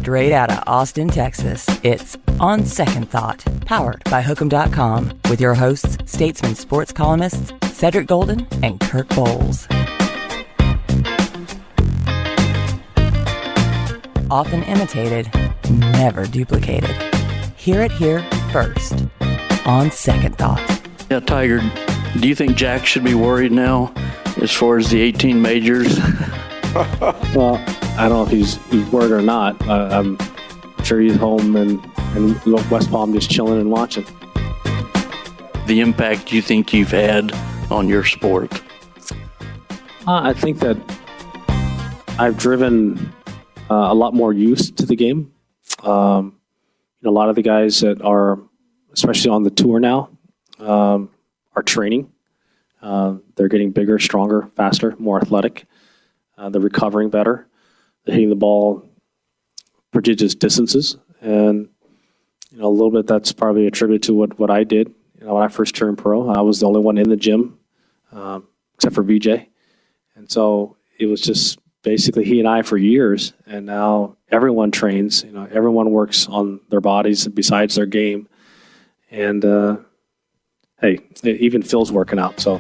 Straight out of Austin, Texas, it's On Second Thought, powered by Hook'em.com, with your hosts, Statesman sports columnists Cedric Golden and Kirk Bowles. Often imitated, never duplicated. Hear it here first, On Second Thought. Yeah, Tiger, do you think Jack should be worried now as far as the 18 majors? Well, I don't know if he's worried or not. I'm sure he's home in West Palm just chilling and watching. The impact you think you've had on your sport? I think that I've driven a lot more use to the game. A lot of the guys that are, especially on the tour now, are training. They're getting bigger, stronger, faster, more athletic. They're recovering better. They're hitting the ball prodigious distances. And, a little bit that's probably attributed to what I did. When I first turned pro, I was the only one in the gym, except for VJ. And so it was just basically he and I for years. And now everyone trains. Everyone works on their bodies besides their game. And, hey, even Phil's working out. So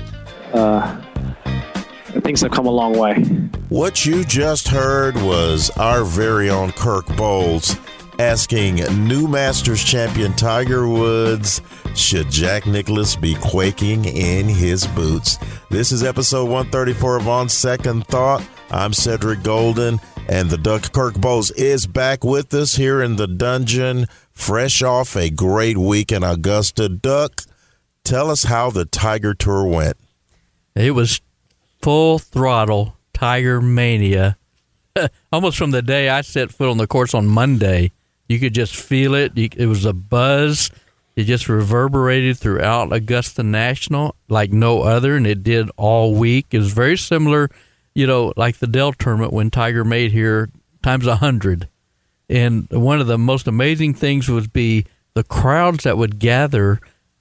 things have come a long way. What you just heard was our very own Kirk Bowles asking new Masters champion Tiger Woods, should Jack Nicklaus be quaking in his boots? This is episode 134 of On Second Thought. I'm Cedric Golden, and the Duck Kirk Bowles is back with us here in the dungeon, fresh off a great week in Augusta. Duck, tell us how the Tiger Tour went. It was full throttle Tiger mania. Almost from the day I set foot on the course on Monday. You could just feel it. It was a buzz. It just reverberated throughout Augusta National like no other, and it did all week. It was very similar, like the Dell tournament when Tiger made here times 100. And one of the most amazing things would be the crowds that would gather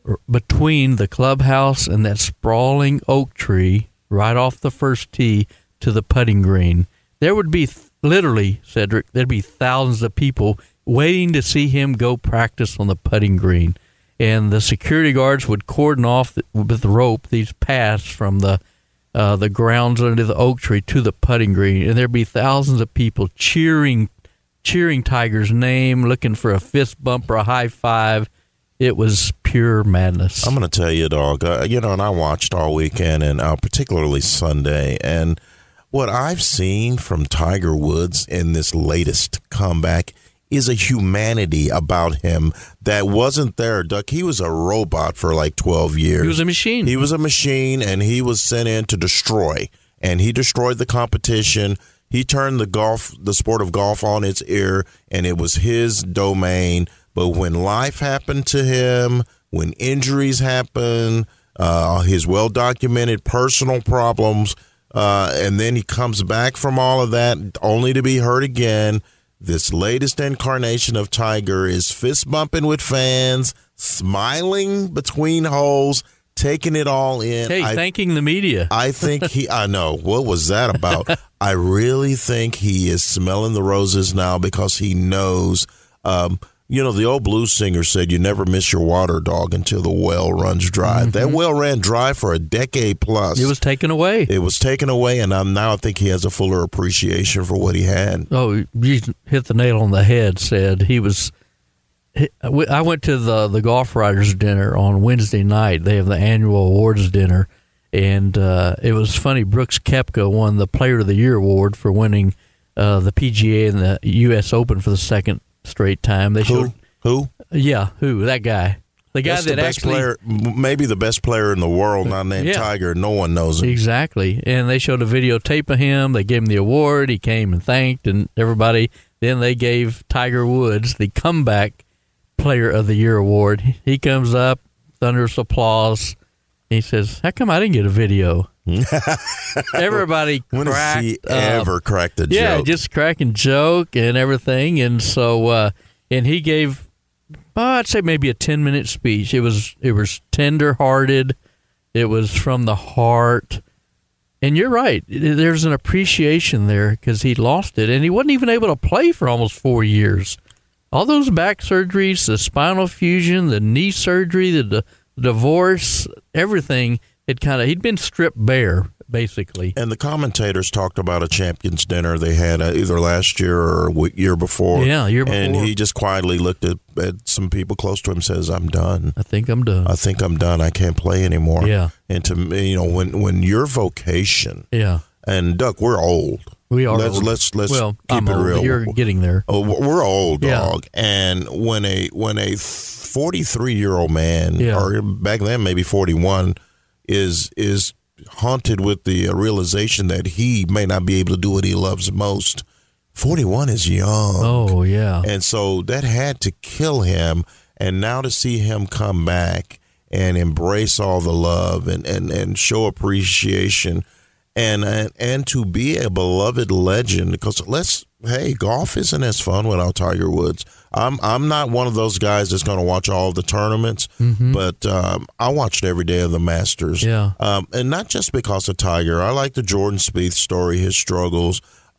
between the clubhouse and that sprawling oak tree right off the first tee to the putting green. There would be literally, Cedric, there'd be thousands of people waiting to see him go practice on the putting green. And the security guards would cordon off with rope these paths from the grounds under the oak tree to the putting green. And there'd be thousands of people cheering Tiger's name, looking for a fist bump or a high five. It was pure madness. I'm going to tell you, dog, and I watched all weekend, and particularly Sunday, and what I've seen from Tiger Woods in this latest comeback is a humanity about him that wasn't there, Duck. He was a robot for like 12 years. He was a machine. He was a machine, and he was sent in to destroy, and he destroyed the competition. He turned the sport of golf on its ear, and it was his domain. But when life happened to him, when injuries happened, his well-documented personal problems, and then he comes back from all of that only to be hurt again. This latest incarnation of Tiger is fist bumping with fans, smiling between holes, taking it all in. Hey, thanking the media. I know. What was that about? I really think he is smelling the roses now because he knows, the old blues singer said, you never miss your water, dog, until the well runs dry. Mm-hmm. That well ran dry for a decade plus. It was taken away. And now I think he has a fuller appreciation for what he had. Oh, you hit the nail on the head, Sid. I went to the Golf Writers Dinner on Wednesday night. They have the annual awards dinner, and it was funny. Brooks Koepka won the Player of the Year award for winning the PGA and the U.S. Open for the second straight time. Who? Yeah, who? That guy. The guy That's the best player, maybe the best player in the world, not named Tiger. No one knows him. Exactly. And they showed a videotape of him. They gave him the award. He came and thanked and everybody. Then they gave Tiger Woods the comeback Player of the Year award. He comes up, thunderous applause. He says, how come I didn't get a video? Everybody when cracked. When has he ever cracked a joke? Yeah, just cracking joke and everything. And so, and he gave, I'd say maybe a 10-minute speech. It was tender-hearted. It was from the heart. And you're right. There's an appreciation there because he lost it, and he wasn't even able to play for almost 4 years. All those back surgeries, the spinal fusion, the knee surgery, the divorce, everything, he'd been stripped bare, basically. And the commentators talked about a champions dinner they had either last year or year before. Yeah, year before. And he just quietly looked at some people close to him and says, I'm done. I think I'm done. I can't play anymore. Yeah. And to me, when your vocation, yeah. And Duck, we're old. We are. Let's well, keep I'm it old, real. You're getting there. Oh, we're old, dog. Yeah. And when a 43-year-old man, Yeah. or back then maybe 41, is haunted with the realization that he may not be able to do what he loves most. 41 is young. Oh, yeah. And so that had to kill him. And now to see him come back and embrace all the love and show appreciation and to be a beloved legend, because golf isn't as fun without Tiger Woods. I'm not one of those guys that's going to watch all the tournaments, but I watched every day of the Masters. Yeah. And not just because of Tiger. I like the Jordan Spieth story, his struggles.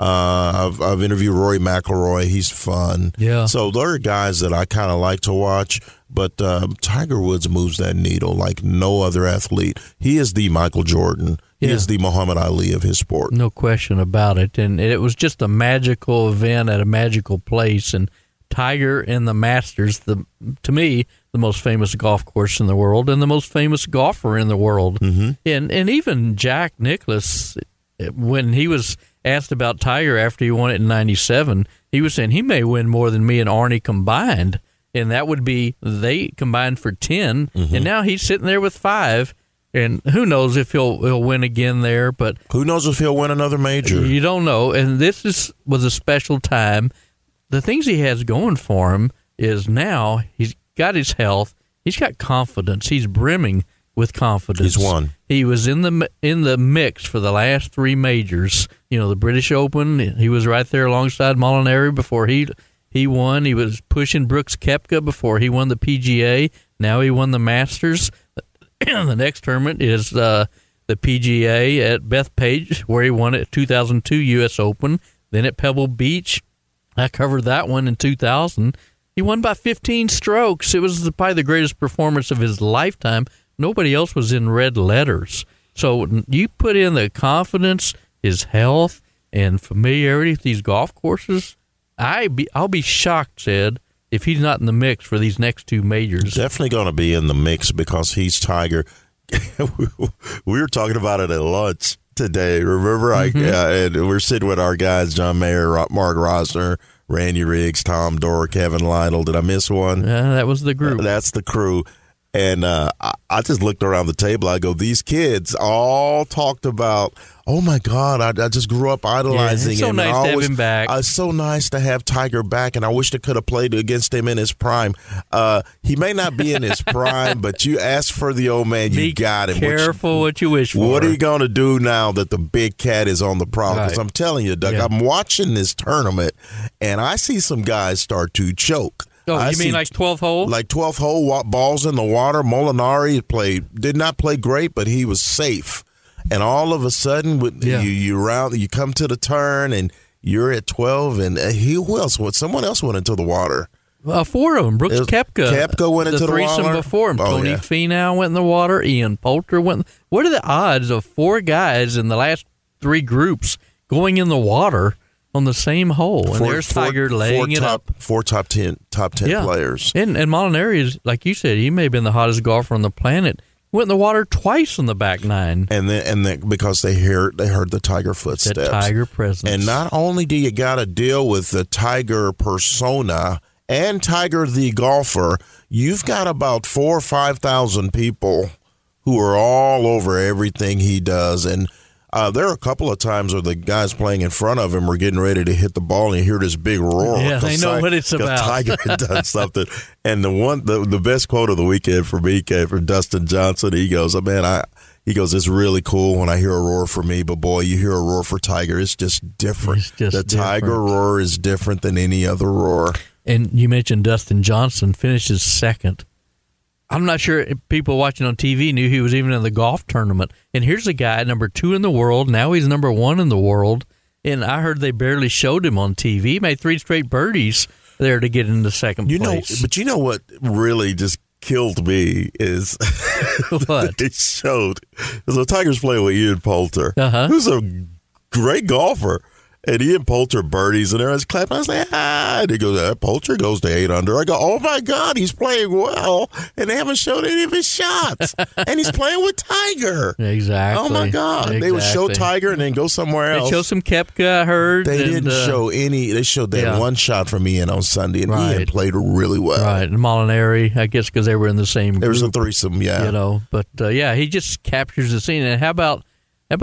I've interviewed Rory McIlroy. He's fun. Yeah. So there are guys that I kind of like to watch, but Tiger Woods moves that needle like no other athlete. He is the Michael Jordan. He is the Muhammad Ali of his sport. No question about it. And it was just a magical event at a magical place. And Tiger and the Masters, to me, the most famous golf course in the world and the most famous golfer in the world. Mm-hmm. And even Jack Nicklaus, when he was asked about Tiger after he won it in 97, he was saying he may win more than me and Arnie combined. And that would be, they combined for 10. Mm-hmm. And now he's sitting there with 5. And who knows if he'll win again there, but who knows if he'll win another major? You don't know. And this was a special time. The things he has going for him is now he's got his health, he's got confidence, he's brimming with confidence. He's won. He was in the mix for the last 3 majors. You know, the British Open. He was right there alongside Molinari before he won. He was pushing Brooks Koepka before he won the PGA. Now he won the Masters. The next tournament is the PGA at Bethpage, where he won it 2002 U.S. Open. Then at Pebble Beach, I covered that one in 2000. He won by 15 strokes. It was probably the greatest performance of his lifetime. Nobody else was in red letters. So you put in the confidence, his health, and familiarity with these golf courses, I'll be shocked, Sid, if he's not in the mix for these next 2 majors. Definitely going to be in the mix because he's Tiger. We were talking about it at lunch today. Remember, and we're sitting with our guys, John Mayer, Mark Rosner, Randy Riggs, Tom Dorr, Kevin Lytle. Did I miss one? That was the group. That's the crew. And I just looked around the table. I go, these kids all talked about, oh, my God, I just grew up idolizing it's so him. Nice to have him back. It's so nice to have Tiger back, and I wish they could have played against him in his prime. He may not be in his prime, but you ask for the old man, you got him. Be careful what you wish for. What are you going to do now that the big cat is on the prowl? Because Right. I'm telling you, Doug, I'm watching this tournament, and I see some guys start to choke. Oh, you mean like 12th hole? Like 12th hole, balls in the water. Molinari did not play great, but he was safe. And all of a sudden, you come to the turn, and you're at 12, and who else? Someone else went into the water. 4 of them. Brooks Koepka. Koepka went into the water. The threesome before him. Tony Finau went in the water. Ian Poulter went. What are the odds of 4 guys in the last 3 groups going in the water on the same hole? And there's Tiger laying it up. 4 top 10 players. And Molinari is, like you said, he may have been the hottest golfer on the planet. Went in the water twice on the back 9. And then because they heard the Tiger footsteps. That Tiger presence. And not only do you got to deal with the Tiger persona and Tiger the golfer, you've got about 4,000 or 5,000 people who are all over everything he does. And there are a couple of times where the guys playing in front of him were getting ready to hit the ball, and you hear this big roar. Yeah, they know what it's about. Tiger had done something. And the best quote of the weekend for me came from Dustin Johnson. He goes, it's really cool when I hear a roar for me, but boy, you hear a roar for Tiger. It's just different. Tiger roar is different than any other roar. And you mentioned Dustin Johnson finishes second I'm not sure if people watching on TV knew he was even in the golf tournament. And here's a guy, number 2 in the world. Now he's number 1 in the world. And I heard they barely showed him on TV. He made 3 straight birdies there to get into second place. But you know what really just killed me is what? they showed. So Tiger's playing with Ian Poulter, Uh-huh. who's a great golfer. And Ian Poulter birdies, and everyone's clapping. I was like, And he goes, Poulter goes to 8 under. I go, oh, my God, he's playing well. And they haven't showed any of his shots. And he's playing with Tiger. Exactly. Oh, my God. Exactly. They would show Tiger and then go somewhere else. They showed some Koepka, I heard. They didn't show any. They showed that one shot from Ian on Sunday, and Ian played really well. Right. And Molinari, I guess because they were in the same group. There was a threesome, yeah. You know, but, he just captures the scene. And how about the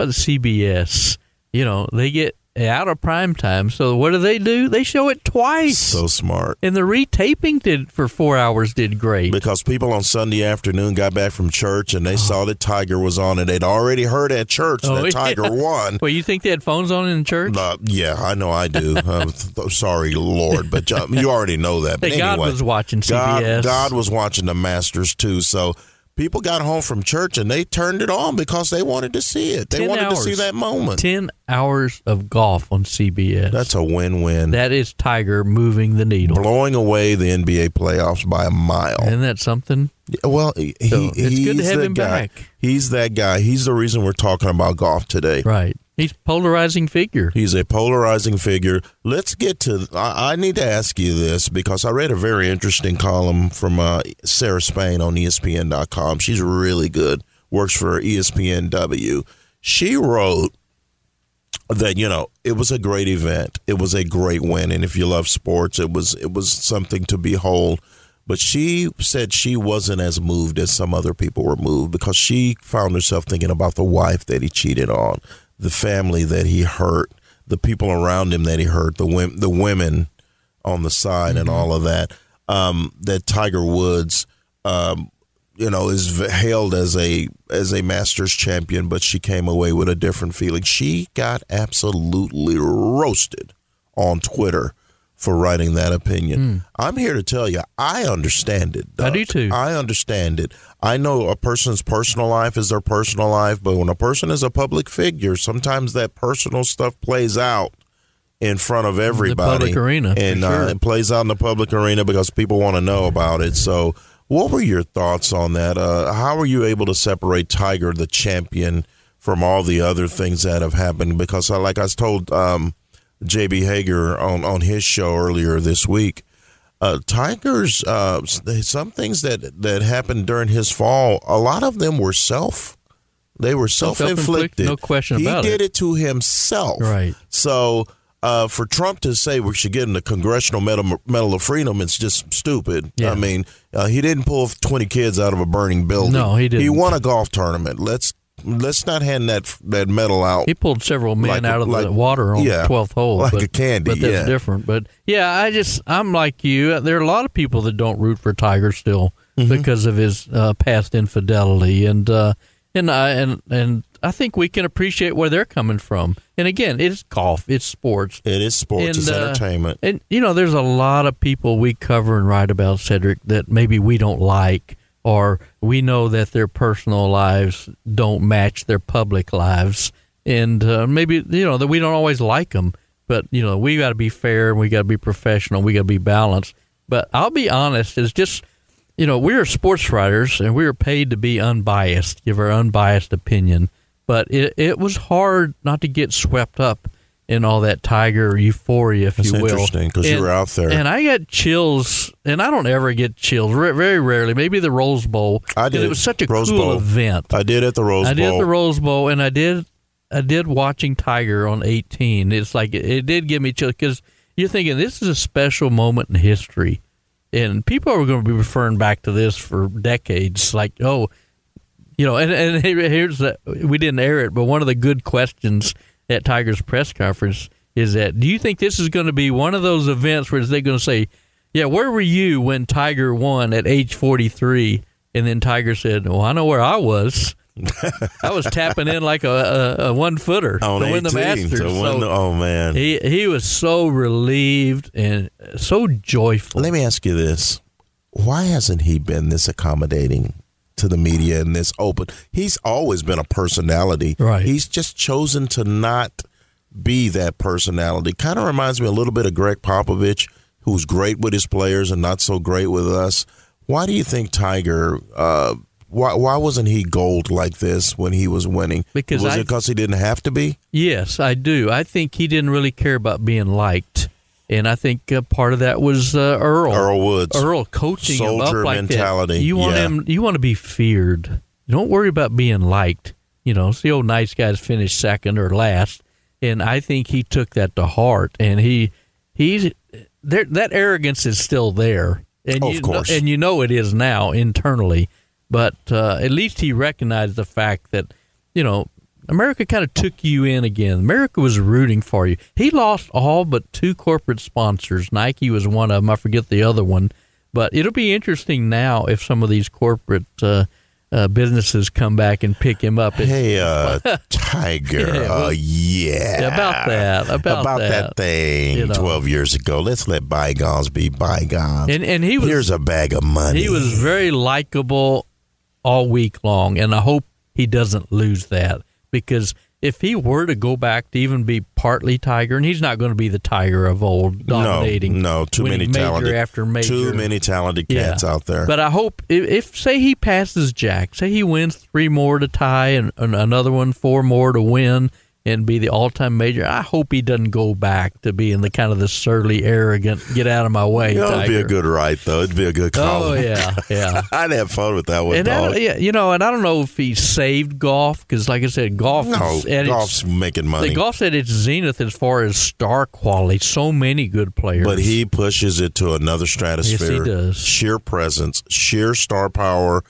CBS? You know, they get out of prime time. So what do? They show it twice. So smart. And the retaping for 4 hours did great. Because people on Sunday afternoon got back from church and they saw that Tiger was on, and they'd already heard at church that Tiger won. Well, you think they had phones on in church? Yeah, I know I do. Sorry, Lord, but you already know that. But hey, God was watching CBS. God was watching the Masters too, so people got home from church and they turned it on because they wanted to see it. They wanted to see that moment. 10 hours of golf on CBS. That's a win-win. That is Tiger moving the needle. Blowing away the NBA playoffs by a mile. Isn't that something? Well, it's good to have him back. He's that guy. He's the reason we're talking about golf today. Right. He's a polarizing figure. He's a polarizing figure. Let's get to I need to ask you this because I read a very interesting column from Sarah Spain on ESPN.com. She's really good, works for ESPNW. She wrote that, it was a great event. It was a great win. And if you love sports, it was something to behold. But she said she wasn't as moved as some other people were moved because she found herself thinking about the wife that he cheated on, the family that he hurt, the people around him that he hurt, the women on the side, and all of that. That Tiger Woods, is hailed as a Masters champion, but she came away with a different feeling. She got absolutely roasted on Twitter for writing that opinion. I'm here to tell you, I understand it, Doug. I do too. I understand it. I know a person's personal life is their personal life, but when a person is a public figure, sometimes that personal stuff plays out in front of everybody. The public arena. And sure. It plays out in the public arena because people want to know about it. So what were your thoughts on that? How were you able to separate Tiger, the champion, from all the other things that have happened? Because like I told J.B. Hager on his show earlier this week, Tiger's some things that happened during his fall, a lot of them were self-inflicted. No question about it. He did it to himself. Right. So for Trump to say we should get him the Congressional Medal of Freedom, it's just stupid. Yeah. I mean, he didn't pull 20 kids out of a burning building. No, he didn't. He won a golf tournament. Let's not hand that medal out. He pulled several men out of the water on the 12th hole. Like a candy, But that's different. But, I'm like you. There are a lot of people that don't root for Tiger still because of his past infidelity. And I think we can appreciate where they're coming from. And, again, it's golf. It's sports. It is sports. And, it's entertainment. And, there's a lot of people we cover and write about, Cedric, that maybe we don't like, or we know that their personal lives don't match their public lives. And maybe, that we don't always like them. But, we got to be fair and we got to be professional. We got to be balanced. But I'll be honest, it's just, we're sports writers and we are paid to be unbiased, give our unbiased opinion. But it was hard not to get swept up in all that Tiger euphoria, if you will. That's interesting because you were out there. And I got chills, and I don't ever get chills, very rarely. Maybe the Rose Bowl. I did. It was such a Rose cool Bowl. event. I did at the Rose Bowl. I did at the Rose Bowl, and I did watching Tiger on 18. It's like it did give me chills because you're thinking this is a special moment in history. And people are going to be referring back to this for decades. Like, and here's that. We didn't air it, but one of the good questions at Tiger's press conference is that, do you think this is going to be one of those events where they're going to say, yeah, where were you when Tiger won at age 43? And then Tiger said, well, I know where I was. I was tapping in like a 1-footer to win the Masters. Oh, man. He was so relieved and so joyful. Let me ask you this. why hasn't he been this accommodating to the media and this open? He's always been a personality. Right. He's just chosen to not be that personality. Kind of reminds me a little bit of Greg Popovich, who's great with his players and not so great with us. Why do you think Tiger, why wasn't he gold like this when he was winning? Was it because he didn't have to be? Yes, I do. I think he didn't really care about being liked. And I think part of that was Earl Woods. Earl coaching Soldier him up like mentality. that. You want him. You want to be feared. Don't worry about being liked. It's the old nice guys finish second or last. And I think he took that to heart. And he's there. That arrogance is still there. And of course. And it is now internally. But at least he recognized the fact that America kind of took you in again. America was rooting for you. He lost all but 2 corporate sponsors. Nike was one of them. I forget the other one. But it'll be interesting now if some of these corporate businesses come back and pick him up. Hey, Tiger. About that thing 12 years ago. Let's let bygones be bygones. And he was, here's a bag of money. He was very likable all week long, and I hope he doesn't lose that. Because if he were to go back to even be partly Tiger, and he's not going to be the Tiger of old, dominating. No, too many talented after major. Too many talented cats out there. But I hope if say he passes Jack, say he wins 3 more to tie and another one 4 more to win and be the all-time major, I hope he doesn't go back to being the kind of the surly, arrogant, get out of my way Tiger. It'd be a good ride, though. It'd be a good call. Oh, yeah. I'd have fun with that one, and dog. and I don't know if he saved golf, because like I said, golf's making money. The golf's at its zenith as far as star quality. So many good players. But he pushes it to another stratosphere. Yes, he does. Sheer presence, sheer star power.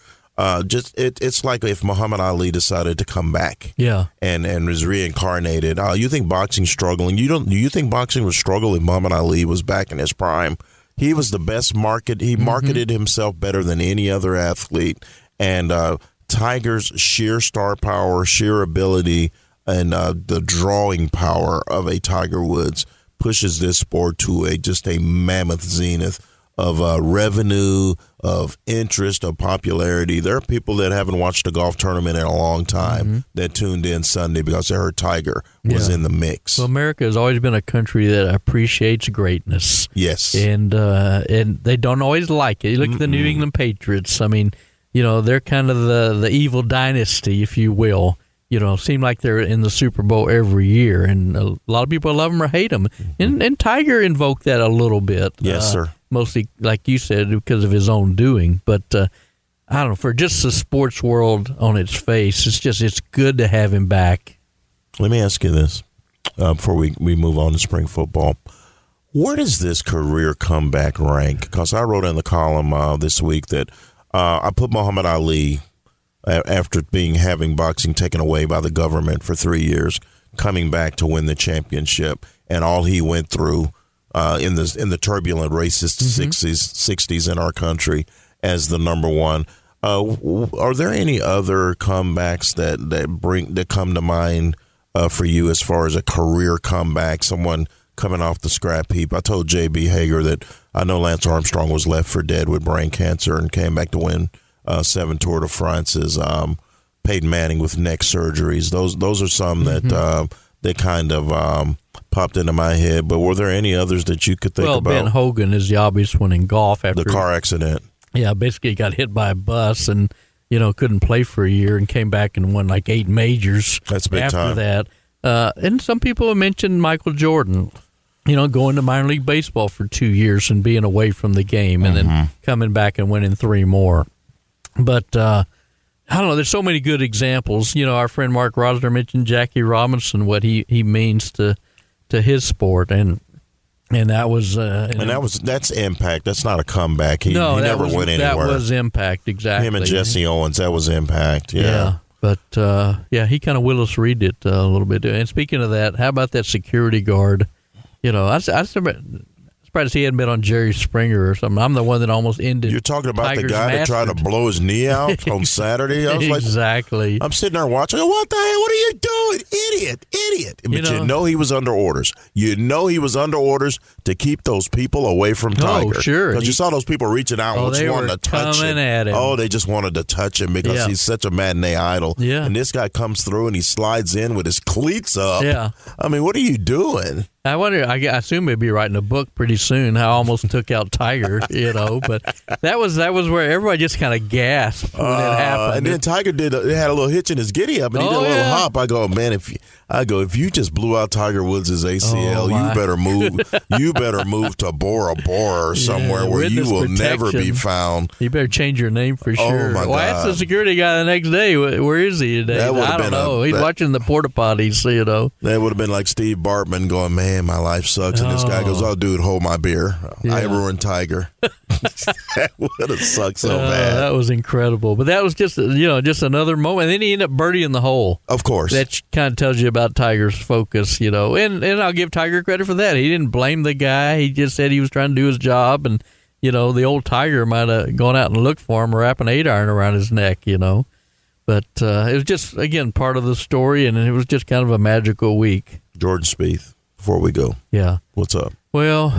It's like if Muhammad Ali decided to come back, and was reincarnated. You think boxing's struggling? Do you think boxing would struggle if Muhammad Ali was back in his prime? He was the best market. He marketed himself better than any other athlete. And Tiger's sheer star power, sheer ability, and the drawing power of a Tiger Woods pushes this sport to just a mammoth zenith of revenue, of interest, of popularity. There are people that haven't watched a golf tournament in a long time that tuned in Sunday because they heard Tiger was in the mix. Well, America has always been a country that appreciates greatness. Yes. And they don't always like it. You look at the New England Patriots. I mean, they're kind of the evil dynasty, if you will. Seem like they're in the Super Bowl every year, and a lot of people love them or hate them. And Tiger invoked that a little bit. Yes, sir. Mostly, like you said, because of his own doing. But I don't know, for just the sports world on its face, it's good to have him back. Let me ask you this before we move on to spring football. Where does this career comeback rank? Because I wrote in the column this week that I put Muhammad Ali, after having boxing taken away by the government for 3 years, coming back to win the championship, and all he went through in the turbulent racist 60s in our country as the number one. Are there any other comebacks that come to mind for you as far as a career comeback? Someone coming off the scrap heap. I told J.B. Hager that I know Lance Armstrong was left for dead with brain cancer and came back to win 7 Tour de France's. Peyton Manning with neck surgeries. Those are some that kind of popped into my head. But were there any others that you could think about? Well, Ben Hogan is the obvious one in golf after the car accident. Yeah, basically got hit by a bus and couldn't play for a year and came back and won like 8 majors. That's big after time. That. And some people have mentioned Michael Jordan. Going to minor league baseball for 2 years and being away from the game and then coming back and winning 3 more. But I don't know. There's so many good examples. Our friend Mark Rosner mentioned Jackie Robinson, what he means to his sport, and that was that's impact. That's not a comeback. He never went anywhere. That was impact, exactly. Him and Jesse Owens. That was impact. Yeah. But he kind of Willis Reed it a little bit. And speaking of that, how about that security guard? I surprised he hadn't been on Jerry Springer or something. I'm the one that almost ended. You're talking about Tiger's the guy that tried to blow his knee out on Saturday. I was exactly. I'm sitting there watching. What the hell? What are you doing, idiot? But you know he was under orders. You know he was under orders to keep those people away from Tiger. Oh, sure. Because you saw those people reaching out and just wanting to touch him. At him. Oh, they just wanted to touch him because he's such a matinee idol. Yeah. And this guy comes through and he slides in with his cleats up. Yeah. I mean, what are you doing? I wonder. I assume he'd be writing a book pretty soon. How I almost took out Tiger, but that was where everybody just kind of gasped when it happened. And then Tiger had a little hitch in his giddy up, and he did a little hop. I go, man, if you just blew out Tiger Woods' ACL, you better move. You better move to Bora Bora or somewhere where you will never be found. You better change your name for sure. Oh my God! I asked the security guy the next day, where is he today? I don't know. He's watching the porta potties, That would have been like Steve Bartman going, man, my life sucks. And this guy goes, oh, dude, hold my beer. I ruined Tiger. That would have sucked so bad. That was incredible. But that was just another moment. And then he ended up birdieing the hole. Of course. That kind of tells you about Tiger's focus, And I'll give Tiger credit for that. He didn't blame the guy. He just said he was trying to do his job. And, the old Tiger might have gone out and looked for him or wrapped an 8-iron around his neck, But it was just, again, part of the story. And it was just kind of a magical week. Jordan Spieth. Before we go, what's up? Well,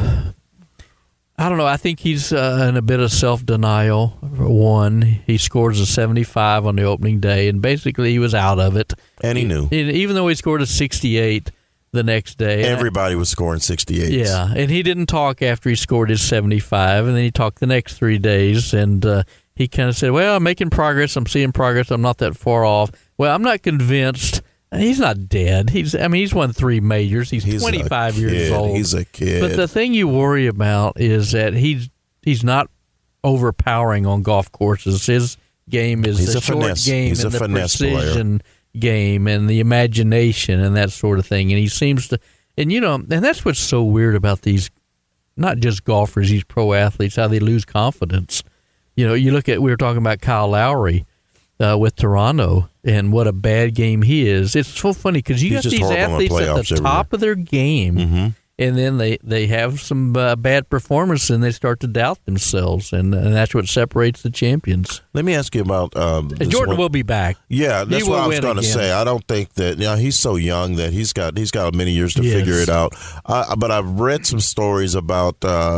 I don't know. I think he's in a bit of self-denial. One, he scores a 75 on the opening day, and basically he was out of it. And he knew. Even though he scored a 68 the next day. Everybody was scoring 68s. Yeah, and he didn't talk after he scored his 75, and then he talked the next 3 days, and he kind of said, well, I'm making progress. I'm seeing progress. I'm not that far off. Well, I'm not convinced. He's not dead. He's won 3 majors. He's 25 years old. He's a kid. But the thing you worry about is that he's not overpowering on golf courses. His game is the short game and the precision game and the imagination and that sort of thing. And he seems to, and that's what's so weird about these, not just golfers, these pro athletes, how they lose confidence. You look at, we were talking about Kyle Lowry with Toronto. And what a bad game he is. It's so funny because you got these athletes at the top of their game, and then they have some bad performance, and they start to doubt themselves, and that's what separates the champions. Let me ask you about Jordan will be back. Yeah, that's what I was going to say. I don't think that he's so young that he's got many years to figure it out. But I've read some stories about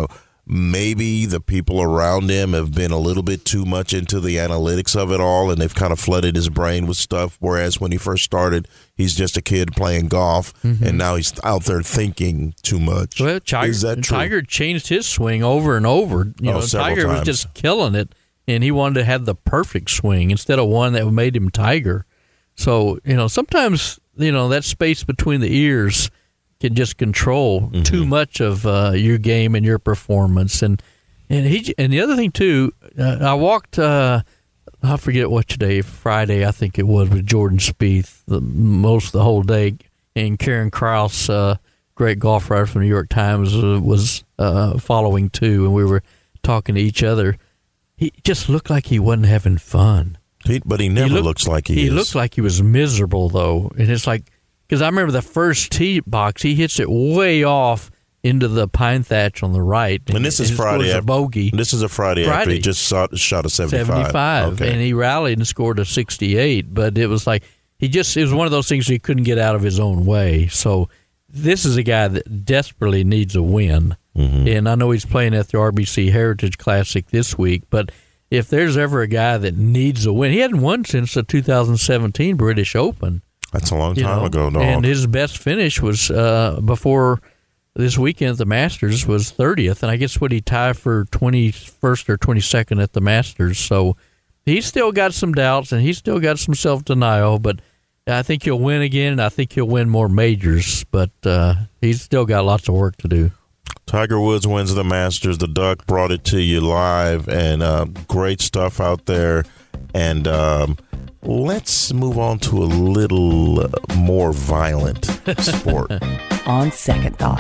maybe the people around him have been a little bit too much into the analytics of it all, and they've kind of flooded his brain with stuff, whereas when he first started, he's just a kid playing golf, and now he's out there thinking too much. Well, Is that true? Tiger changed his swing over and over. Tiger was just killing it, and he wanted to have the perfect swing instead of one that made him Tiger. So, sometimes, that space between the ears can just control too much of your game and your performance, and the other thing too, I walked. I forget what today, Friday, I think it was, with Jordan Spieth the whole day, and Karen Krause, great golf writer from the New York Times, was following too, and we were talking to each other. He just looked like he wasn't having fun. But he never looks like he is. He looked like he was miserable though, and it's like. Because I remember the first tee box, he hits it way off into the pine thatch on the right. And this is Friday. A bogey. This is a Friday after he just shot a 75. Okay. And he rallied and scored a 68. But it was like, it was one of those things he couldn't get out of his own way. So this is a guy that desperately needs a win. And I know he's playing at the RBC Heritage Classic this week. But if there's ever a guy that needs a win, he hadn't won since the 2017 British Open. That's a long time ago, dog. And his best finish was before this weekend at the Masters was 30th, and I guess he tied for 21st or 22nd at the Masters. So he's still got some doubts, and he's still got some self-denial, but I think he'll win again, and I think he'll win more majors, but he's still got lots of work to do. Tiger Woods wins the Masters. The Duck brought it to you live, and great stuff out there. And let's move on to a little more violent sport. On second thought.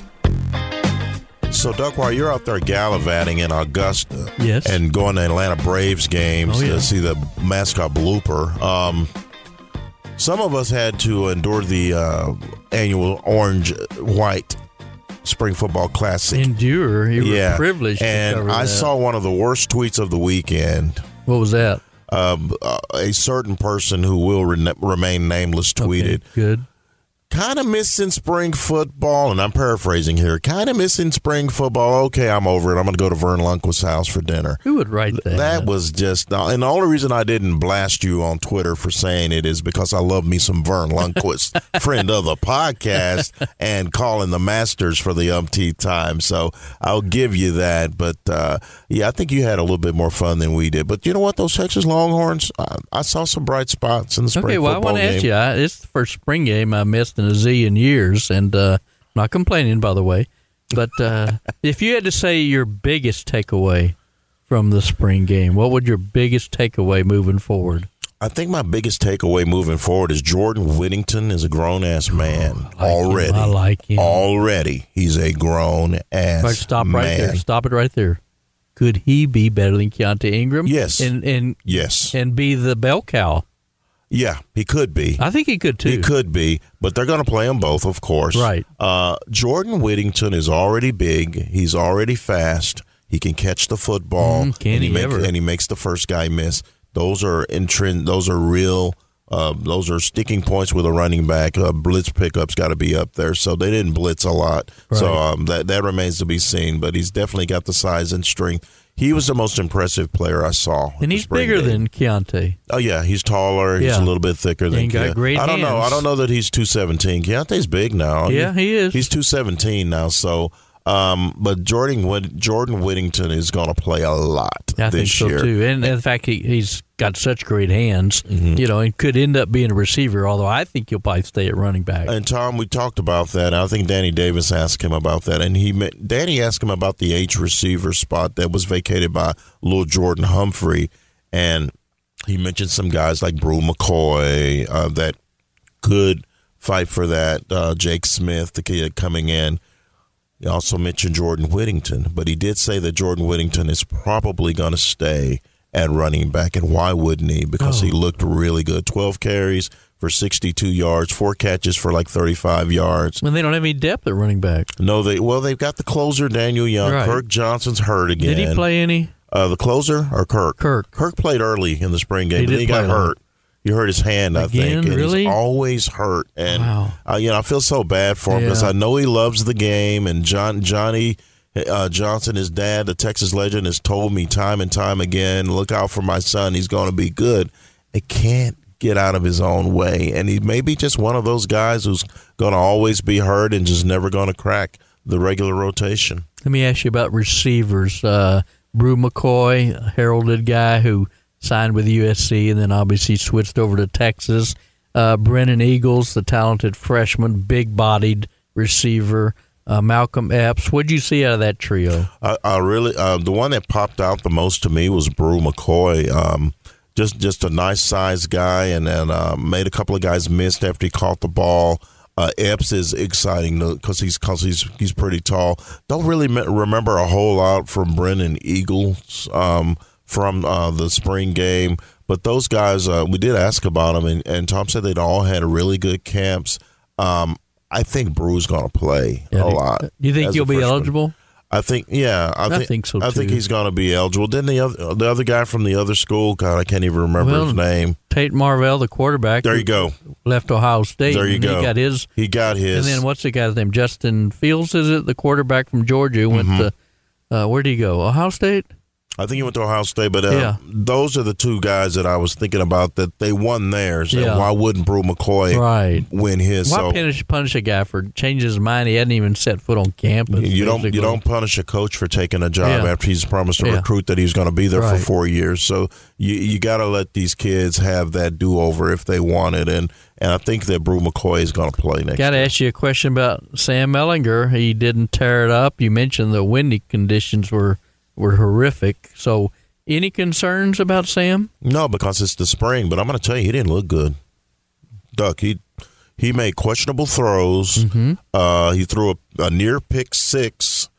So, Duck, while you're out there gallivanting in Augusta and going to Atlanta Braves games to see the mascot blooper, some of us had to endure the annual orange-white Spring Football Classic. Endure. You were privileged and to cover I that. saw one of the worst tweets of the weekend. What was that? A certain person who will remain nameless tweeted, Okay, good. kind of missing spring football, and I'm paraphrasing here, kind of missing spring football. Okay, I'm over it. I'm going to go to Vern Lundquist's house for dinner. Who would write that? That was just, and the only reason I didn't blast you on Twitter for saying it is because I love me some Vern Lundquist, friend of the podcast, and calling the Masters for the umpteenth time. So I'll give you that. But yeah, I think you had a little bit more fun than we did. But you know what? Those Texas Longhorns, I saw some bright spots in the spring football game. Okay, well, I want to ask you. It's the first spring game I missed in a zillion years, and not complaining, by the way. But if you had to say your biggest takeaway from the spring game, what would your biggest takeaway moving forward? I think my biggest takeaway moving forward is Jordan Whittington is a grown-ass man already. I like him. Already, he's a grown-ass Right, stop right man. there. Stop it right there. Could he be better than Keontae Ingram? Yes. Yes. And be the bell cow? Yeah, he could be. I think he could, too. He could be, but they're going to play them both, of course. Right. Jordan Whittington is already big. He's already fast. He can catch the football. Can he ever? And he makes the first guy miss. Those are real. Those are sticking points with a running back. Blitz pickups got to be up there. So they didn't blitz a lot. Right. So that remains to be seen. But he's definitely got the size and strength. He was the most impressive player I saw. And he's bigger than Keontae. Oh yeah, he's taller. He's a little bit thicker than. And got great I don't know. hands. I don't know that he's 217. Keontae's big now. Yeah, he is. He's 217 now. So, but Jordan Whittington is going to play a lot I think this so year. too. And in fact, he's got such great hands. Mm-hmm. And could end up being a receiver. Although I think he'll probably stay at running back. And Tom, we talked about that. I think Danny Davis asked him about that, and Danny asked him about the H receiver spot that was vacated by Lil Jordan Humphrey, and he mentioned some guys like Brew McCoy that could fight for that. Jake Smith, the kid coming in. He also mentioned Jordan Whittington, but he did say that Jordan Whittington is probably going to stay at running back, and why wouldn't he? Because he looked really good. 12 carries for 62 yards, 4 catches for like 35 yards. When they don't have any depth at running back. No, they've got the closer, Daniel Young. Right. Kirk Johnson's hurt again. Did he play any? The closer or Kirk? Kirk played early in the spring game, but did he got play hurt. He hurt his hand, I think. Again? And Really? he's always hurt. And, Wow. I feel so bad for him because I know he loves the game. And Johnny Johnson, his dad, the Texas legend, has told me time and time again, look out for my son. He's going to be good. It can't get out of his own way. And he may be just one of those guys who's going to always be hurt and just never going to crack the regular rotation. Let me ask you about receivers. Brew McCoy, a heralded guy who signed with USC and then obviously switched over to Texas. Brennan Eagles, the talented freshman, big-bodied receiver. Malcolm Epps. What did you see out of that trio? I really the one that popped out the most to me was Brew McCoy. Just a nice sized guy, and made a couple of guys missed after he caught the ball. Epps is exciting because he's pretty tall. Don't really remember a whole lot from Brennan Eagles from the spring game, but those guys we did ask about them, and Tom said they'd all had really good camps. I think Brew's going to play a lot. Do you think he'll be eligible? I think, I think so, I think too. he's going to be eligible. Didn't the other guy from the other school? God, I can't even remember his name. Tate Marvell, the quarterback. There you go. Left Ohio State. There you go. He got his. And then what's the guy's name? Justin Fields, is it? The quarterback from Georgia who went to. Where did he go? Ohio State. I think he went to Ohio State, but those are the two guys that I was thinking about that they won theirs. And why wouldn't Brew McCoy win his? Why punish a guy for changing his mind? He hadn't even set foot on campus. You don't punish a coach for taking a job after he's promised a recruit that he's going to be there for 4 years. So you got to let these kids have that do-over if they want it. And I think that Brew McCoy is going to play next year. Got to ask you a question about Sam Ehlinger. He didn't tear it up. You mentioned the windy conditions were horrific. So any concerns about Sam? No, because it's the spring. But I'm going to tell you, he didn't look good. Duck, he made questionable throws. Mm-hmm. He threw a near pick six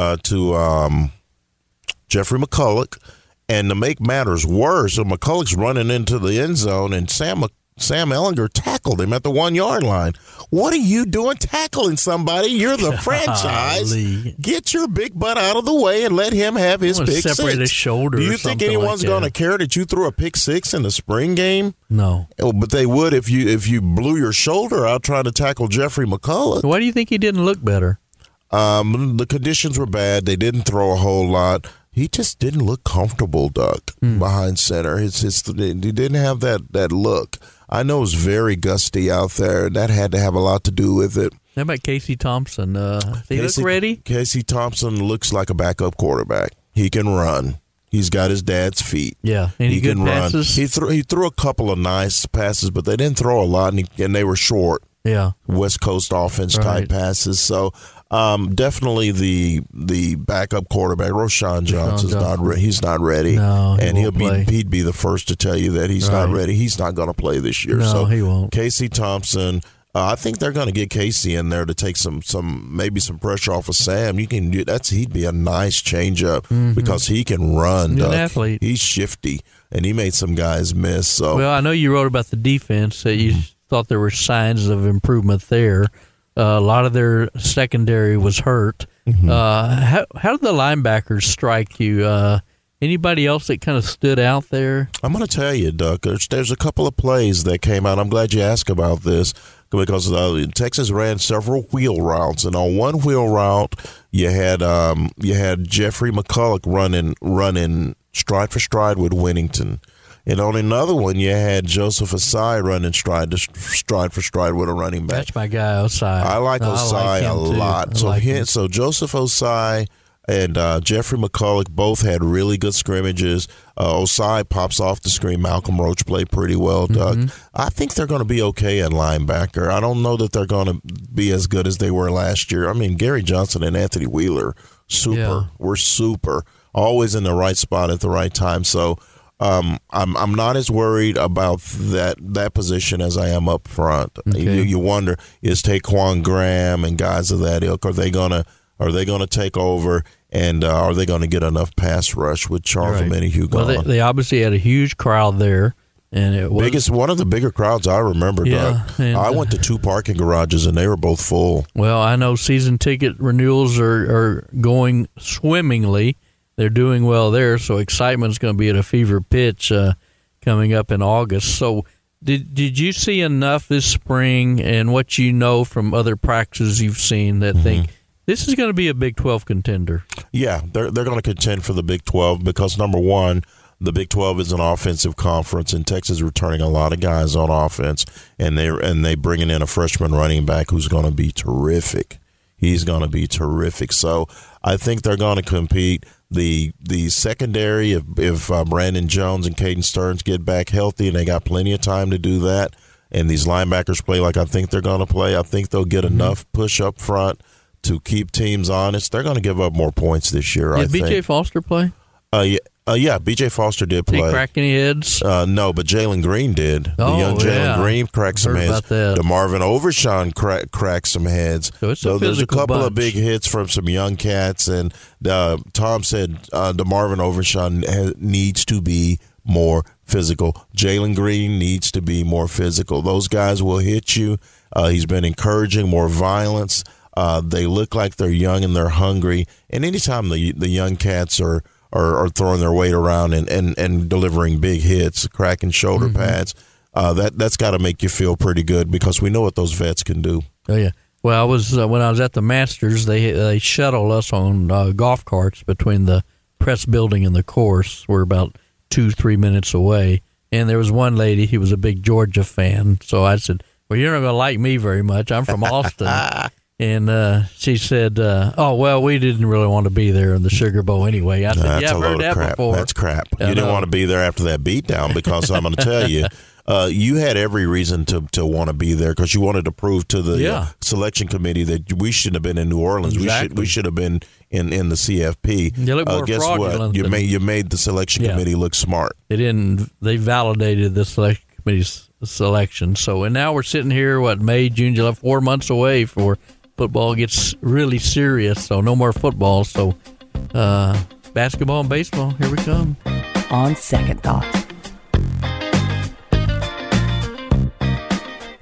to Jeffrey McCulloch. And to make matters worse, so McCulloch's running into the end zone, and Sam Sam Ehlinger tackled him at the 1 yard line. What are you doing tackling somebody? You're the franchise. Get your big butt out of the way and let him have his pick six. Separate his shoulder. Do you think anyone's going to care that you threw a pick six in the spring game? No. Oh, but they would if you blew your shoulder out trying to tackle Jeffrey McCulloch. Why do you think he didn't look better? The conditions were bad. They didn't throw a whole lot. He just didn't look comfortable, Duck, behind center. He didn't have that look. I know it was very gusty out there, and that had to have a lot to do with it. How about Casey Thompson? He look ready? Casey Thompson looks like a backup quarterback. He can run. He's got his dad's feet. Yeah, any good passes? He threw a couple of nice passes, but they didn't throw a lot, and they were short. Yeah, West Coast offense type passes. So definitely the backup quarterback, Roshan Johnson's he's not ready. No, and he'd be the first to tell you that he's not ready. He's not going to play this year. No, so he won't. Casey Thompson. I think they're going to get Casey in there to take some pressure off of Sam. He'd be a nice change up because he can run. He's an athlete. He's shifty, and he made some guys miss. So well, I know you wrote about the defense that you thought there were signs of improvement there. A lot of their secondary was hurt. How did the linebackers strike you? Anybody else that kind of stood out there? I'm going to tell you, Duck, there's a couple of plays that came out. I'm glad you asked about this because Texas ran several wheel routes, and on one wheel route you had Jeffrey McCulloch running stride for stride with Winnington. And on another one, you had Joseph Osai running stride for stride with a running back. That's my guy, Osai. I like Osai a lot. So Joseph Osai and Jeffrey McCulloch both had really good scrimmages. Osai pops off the screen. Malcolm Roach played pretty well, Doug. I think they're going to be okay at linebacker. I don't know that they're going to be as good as they were last year. I mean, Gary Johnson and Anthony Wheeler, we're super. Always in the right spot at the right time. So I'm not as worried about that position as I am up front. Okay. You wonder, is Taquan Graham and guys of that ilk, are they gonna take over, and are they going to get enough pass rush with Charles Omenihu gone? Well, they obviously had a huge crowd there, and it was one of the bigger crowds I remember. Yeah, Doug. I went to 2 parking garages, and they were both full. Well, I know season ticket renewals are going swimmingly. They're doing well there, so excitement's going to be at a fever pitch coming up in August. So did you see enough this spring and what you know from other practices you've seen that think this is going to be a Big 12 contender? Yeah, they're going to contend for the Big 12 because, number one, the Big 12 is an offensive conference, and Texas is returning a lot of guys on offense, and they bringing in a freshman running back who's going to be terrific. He's going to be terrific. So I think they're going to compete. The secondary, if Brandon Jones and Caden Stearns get back healthy, and they got plenty of time to do that, and these linebackers play like I think they're going to play, I think they'll get enough push up front to keep teams honest. They're going to give up more points this year, I think. Did B.J. Foster play? Yeah, B.J. Foster did play. Did he crack any heads? No, but Jalen Green did. The young Jalen Green cracked some heads. DeMarvin Overshawn cracked some heads. So there's a couple bunch of big hits from some young cats, and Tom said DeMarvin Overshawn needs to be more physical. Jalen Green needs to be more physical. Those guys will hit you. He's been encouraging more violence. They look like they're young and they're hungry. And anytime the young cats are throwing their weight around and delivering big hits, cracking shoulder pads, that's got to make you feel pretty good because we know what those vets can do. Oh, yeah. Well, I was when I was at the Masters, they shuttled us on golf carts between the press building and the course. We're about 2-3 minutes away. And there was one lady, he was a big Georgia fan. So I said, well, you're not going to like me very much. I'm from Austin. And she said, oh, well, we didn't really want to be there in the Sugar Bowl anyway. I said, yeah, I've heard that before. That's crap. You didn't want to be there after that beatdown because I'm going to tell you, you had every reason to want to be there because you wanted to prove to the selection committee that we shouldn't have been in New Orleans. Exactly. We should have been in the CFP. You look more guess what? You made the selection committee look smart. They validated the selection committee's selection. So, and now we're sitting here, May, June, July, 4 months away for football gets really serious, so no more football. So basketball and baseball, here we come. On second thought.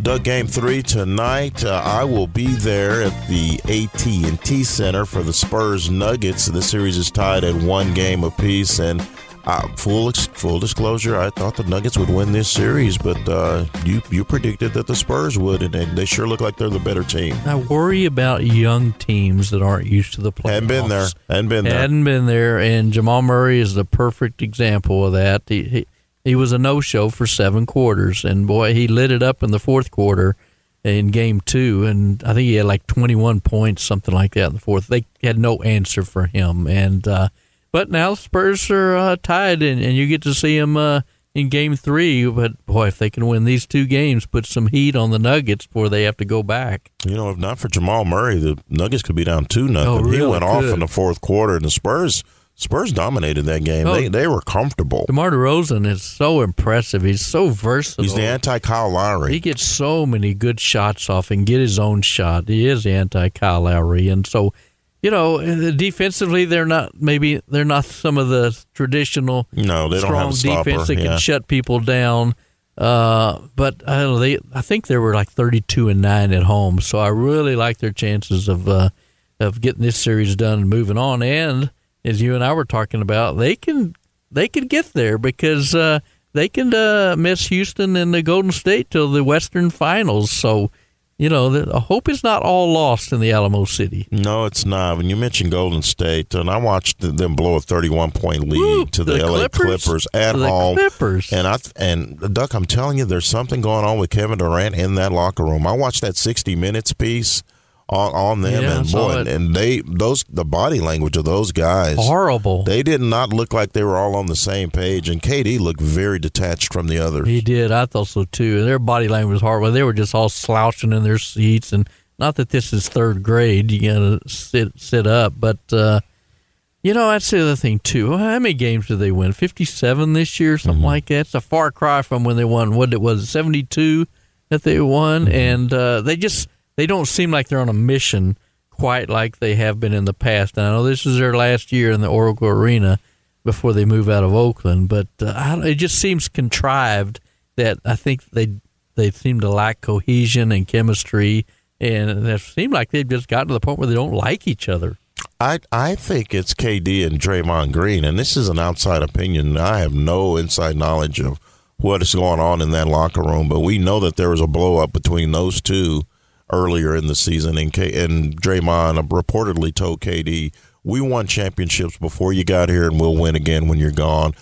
Doug, Game 3 tonight. I will be there at the AT&T Center for the Spurs Nuggets. The series is tied at 1 game apiece, and full disclosure, I thought the Nuggets would win this series, but you predicted that the Spurs would, and they sure look like they're the better team. I worry about young teams that aren't used to the playoffs. Hadn't been there, and Jamal Murray is the perfect example of that. He was a no-show for 7 quarters, and boy, he lit it up in the fourth quarter in Game 2, and I think he had like 21 points, something like that in the fourth. They had no answer for him, and but now the Spurs are tied, and you get to see them in Game 3. But boy, if they can win these 2 games, put some heat on the Nuggets before they have to go back. If not for Jamal Murray, the Nuggets could be down 2-0. Oh, really? He went off in the fourth quarter, and the Spurs dominated that game. They were comfortable. DeMar DeRozan is so impressive. He's so versatile. He's the anti-Kyle Lowry. He gets so many good shots off and get his own shot. He is the anti-Kyle Lowry. And so, defensively, they're not some of the traditional strong defense that can shut people down. But I don't know, I think they were like 32-9 at home. So I really like their chances of getting this series done and moving on. And as you and I were talking about, they can get there because they can miss Houston and the Golden State till the Western Finals. So, the hope is not all lost in the Alamo City. No, it's not. When you mentioned Golden State, and I watched them blow a 31-point lead to the LA Clippers at home. And Duck, I'm telling you, there's something going on with Kevin Durant in that locker room. I watched that 60 Minutes piece on them, and boy, and the body language of those guys, horrible. They did not look like they were all on the same page, and KD looked very detached from the others. He did. I thought so too. And their body language was horrible. They were just all slouching in their seats, and not that this is third grade. You gotta sit up, but that's the other thing too. How many games did they win? 57 this year, something like that. It's a far cry from when they won. What it was, 72 that they won, and they don't seem like they're on a mission quite like they have been in the past. And I know this is their last year in the Oracle Arena before they move out of Oakland, but it just seems contrived that I think they seem to lack cohesion and chemistry, and it seems like they've just gotten to the point where they don't like each other. I think it's KD and Draymond Green, and this is an outside opinion. I have no inside knowledge of what is going on in that locker room, but we know that there was a blow-up between those two earlier in the season, and Draymond reportedly told KD, "We won championships before you got here, and we'll win again when you're gone."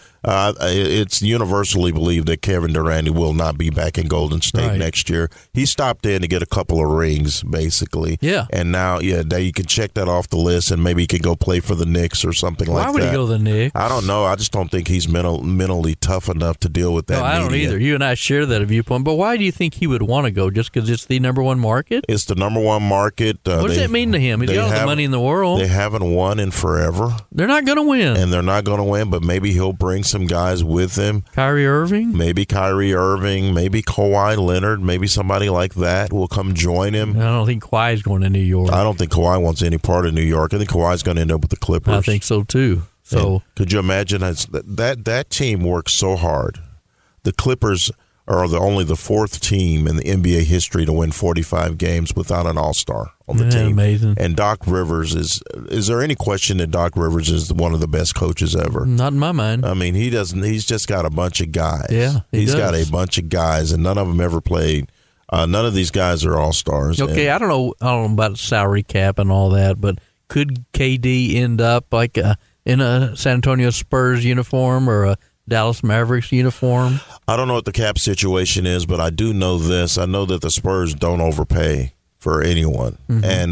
It's universally believed that Kevin Durant will not be back in Golden State next year. He stopped in to get a couple of rings, basically. Yeah. And now, you can check that off the list, and maybe he can go play for the Knicks or something like that. Why would he go to the Knicks? I don't know. I just don't think he's mentally tough enough to deal with that. No, I don't either. You and I share that viewpoint. But why do you think he would want to go? Just because it's the number one market? It's the number one market. What does that mean to him? He's got all the money in the world. They haven't won in forever. They're not going to win. And they're not going to win, but maybe he'll bring some guys with him. Kyrie Irving? Maybe Kyrie Irving, maybe Kawhi Leonard, maybe somebody like that will come join him. I don't think Kawhi's going to New York. I don't think Kawhi wants any part of New York. I think Kawhi's going to end up with the Clippers. I think so too. So and could you imagine that team works so hard? The Clippers are only the 4th team in the NBA history to win 45 games without an all-star on the team. Amazing. And Doc Rivers is there any question that Doc Rivers is one of the best coaches ever? Not in my mind. I mean, he's just got a bunch of guys. Yeah, he's got a bunch of guys, and none of them ever played. None of these guys are all-stars. Okay, I don't know about salary cap and all that, but could KD end up like in a San Antonio Spurs uniform or a Dallas Mavericks uniform? I don't know what the cap situation is, but I do know this. I know that the Spurs don't overpay for anyone. Mm-hmm. And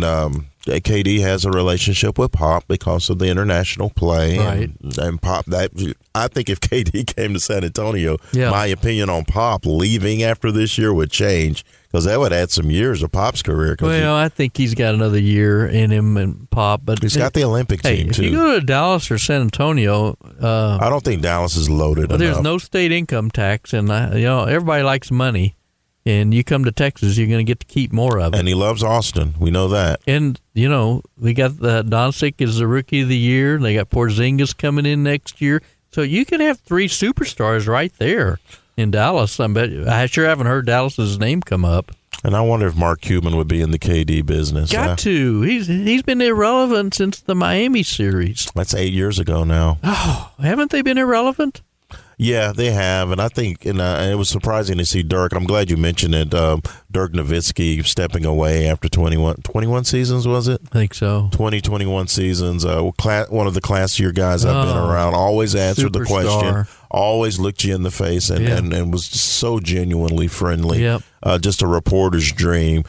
KD has a relationship with Pop because of the international play. Right. And Pop, I think if KD came to San Antonio, my opinion on Pop leaving after this year would change because that would add some years of Pop's career. Well, I think he's got another year in him and Pop. But he's got the Olympic team, too. If you go to Dallas or San Antonio... I don't think Dallas is loaded enough. There's no state income tax, and everybody likes money. And you come to Texas, you're going to get to keep more of it. And he loves Austin. We know that. And, we got Doncic as the Rookie of the Year. They got Porzingis coming in next year. So you can have 3 superstars right there. in Dallas. I sure haven't heard Dallas's name come up. And I wonder if Mark Cuban would be in the KD business. Got to. He's been irrelevant since the Miami series. That's 8 years ago now. Oh, haven't they been irrelevant? Yeah, they have, and I think, and it was surprising to see Dirk. I'm glad you mentioned it. Dirk Nowitzki stepping away after 21 seasons, was it? I think so. 21 seasons. One of the classier guys I've been around. Always answered the question. Always looked you in the face, and was just so genuinely friendly. Yep. Just a reporter's dream.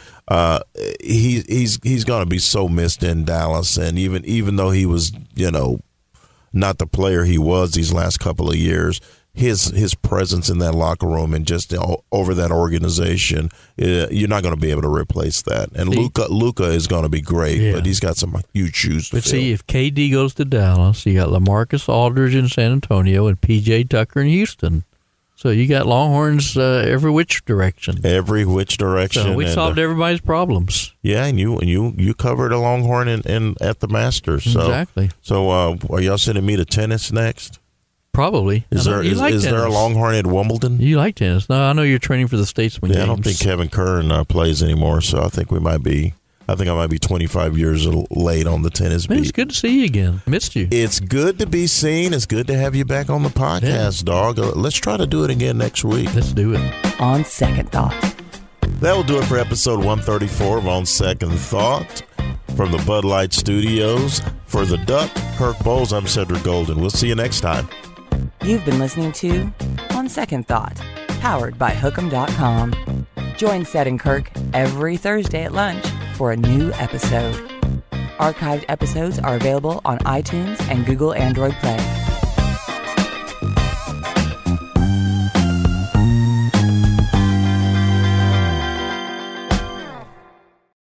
He's going to be so missed in Dallas, and even though he was, not the player he was these last couple of years, his presence in that locker room and just over that organization, you're not going to be able to replace that. And Luka is going to be great, but he's got some huge shoes to fill. But see, if KD goes to Dallas, you got LaMarcus Aldridge in San Antonio and P.J. Tucker in Houston. So you got Longhorns every which direction. Every which direction. So we solved everybody's problems. Yeah, and you covered a Longhorn at the Masters. So, exactly. So are y'all sending me to tennis next? Probably. Is there a Longhorn at Wimbledon? You like tennis? No, I know you're training for the Statesman Games. I don't think Kevin Kern plays anymore, so I think I might be 25 years late on the tennis beat. It's good to see you again. Missed you. It's good to be seen. It's good to have you back on the podcast, dog. Let's try to do it again next week. Let's do it. On Second Thought. That will do it for episode 134 of On Second Thought. From the Bud Light Studios, for the Duck, Kirk Bowles, I'm Cedric Golden. We'll see you next time. You've been listening to On Second Thought, powered by Hookem.com. Join Sed and Kirk every Thursday at lunch for a new episode. Archived episodes are available on iTunes and Google Android Play.